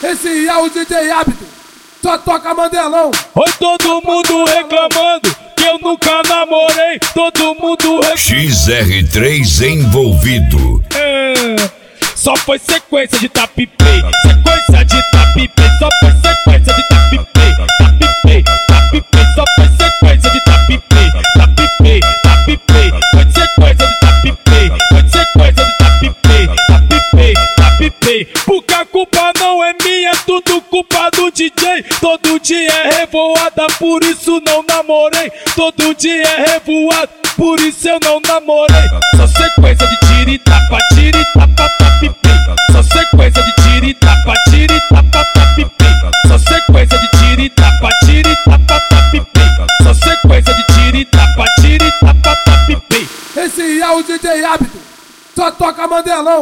Esse é o DJ Hábito, só toca Mandelão. Oi, todo mundo reclamando que eu nunca namorei. Todo mundo XR3 envolvido. Só foi sequência de tapipei, sequência de tapipei, só foi sequência de tapipei, tapipei, tapipei, só foi sequência de tapipei, tapipei, tapipei, foi sequência de tapipei, foi sequência de tapipei, tapipei, tapipei. Porque a culpa não é minha, é tudo culpa do DJ. Todo dia é revoada, por isso não namorei. Todo dia é revoada, por isso eu não namorei. Só sequência de tira e tapa, tapipei. Só sequência de tira e tapa, tapipei. Só sequência de tira e tapa, tapipei. Só sequência de tira e tapa, tapipei. Esse é o DJ Hábito, só toca Mandelão.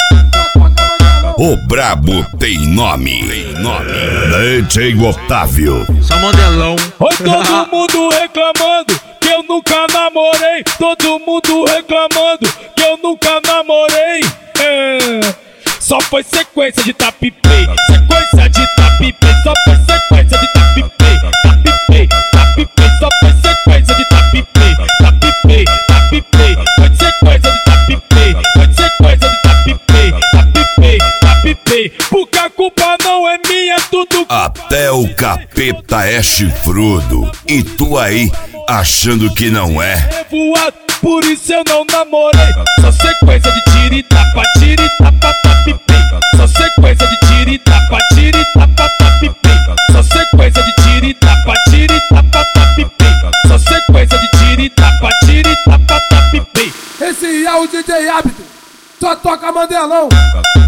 O brabo tem nome. DJ Otávio. Só Mandelão. Oi, todo mundo reclamando que eu nunca namorei. Todo mundo reclamando que eu nunca namorei. Só foi sequência de tapipei, sequência de tapipei, só foi sequência de tapipei, tapipei, tapipei, só foi sequência de tapipei, tapipei, tapipei, foi sequência de tapipei, foi sequência de tapipei, tapipei, tapipei. Porque a culpa não é minha, tudo Até o capeta é chifrudo. E tu aí, achando que não é? revoado, por isso eu não namorei. Só sequência de tira e tapa, tapipei. Só sequência de tira e tapa, tapipei. Só sequência de tira e tapa, tapipei. Só sequência de tira e tapa, tapipei. Esse é o DJ Hábito, só toca Mandelão.